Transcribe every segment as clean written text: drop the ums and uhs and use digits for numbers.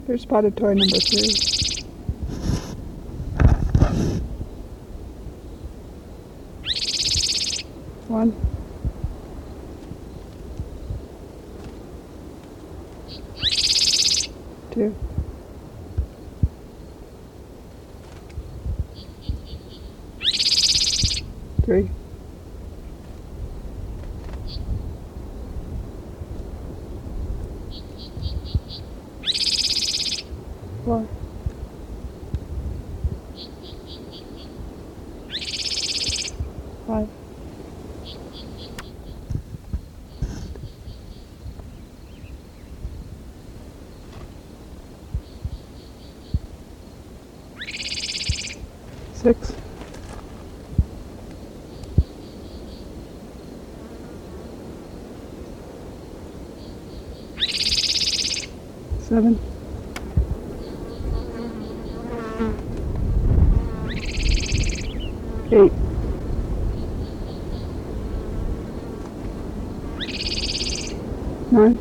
Here's spotted toy number 3. 1, 2, 3, 4, 5, 6, 7, 8, 9,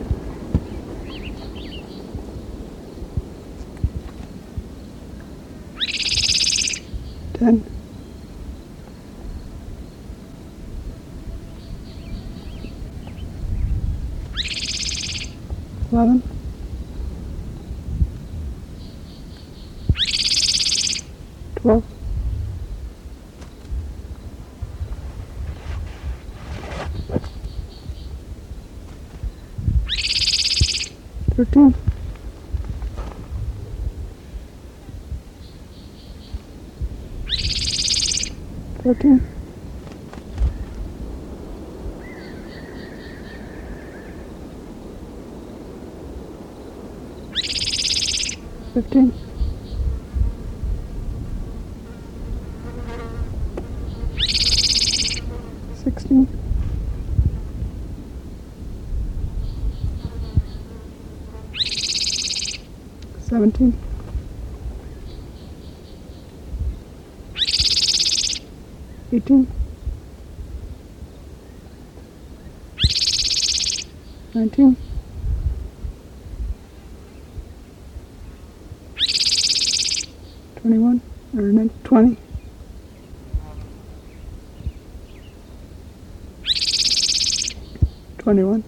10, 11, 12, 13, 14, 15, 16, 17, 18, 19, 21, or 20, 21,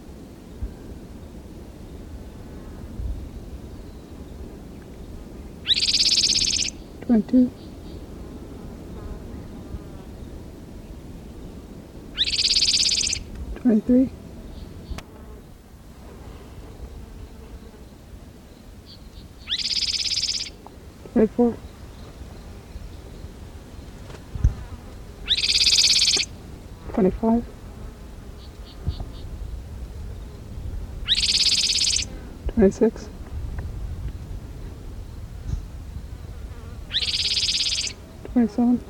22, 23, 24, 25, 26, 27,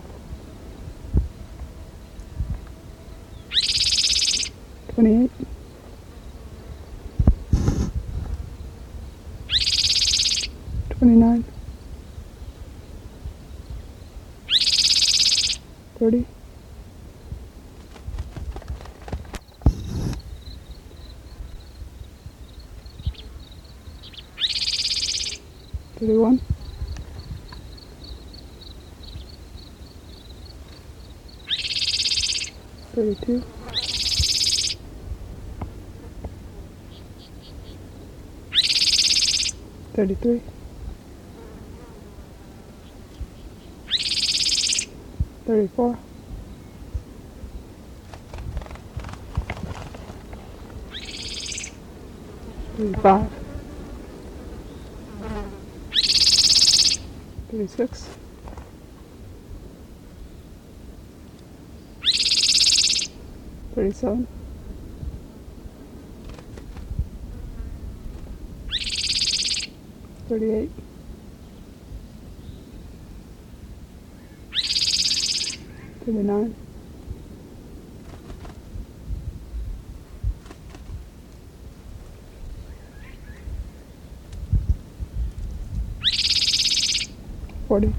28, 29, 30, 31, 32, 33, 34, 35, 36, 37, 38, 39, 40,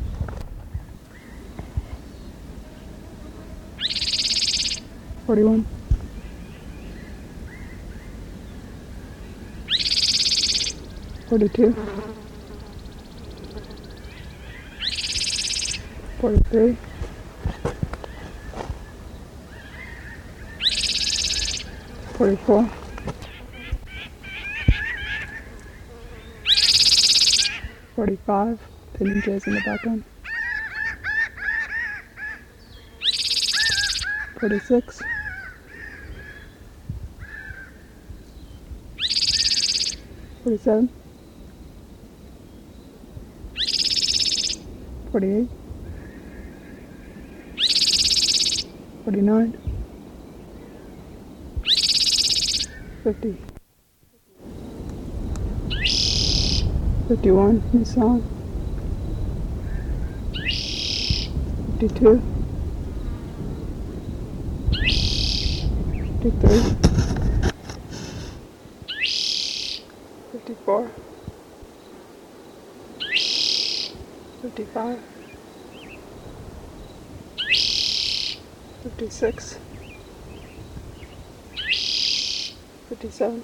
41, 42, 42, 43, 44, 45, the ninjas in the background, 46, 47, 48, 49, 50, 51, new song, 52, 53, 54, 55, 56, 57,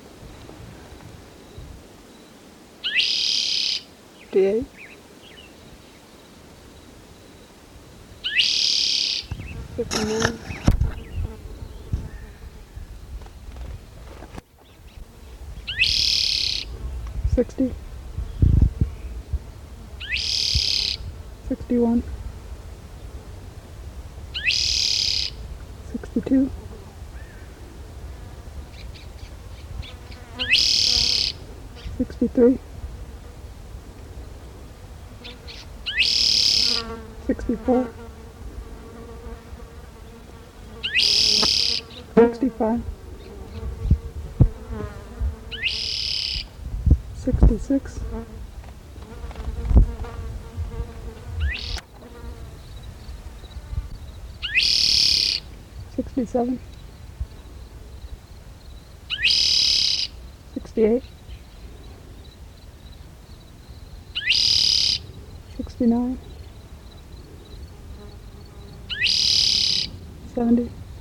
58, 59, 60, 61, 62, 63, 64, 65, 66, 67, 68, 69, 70,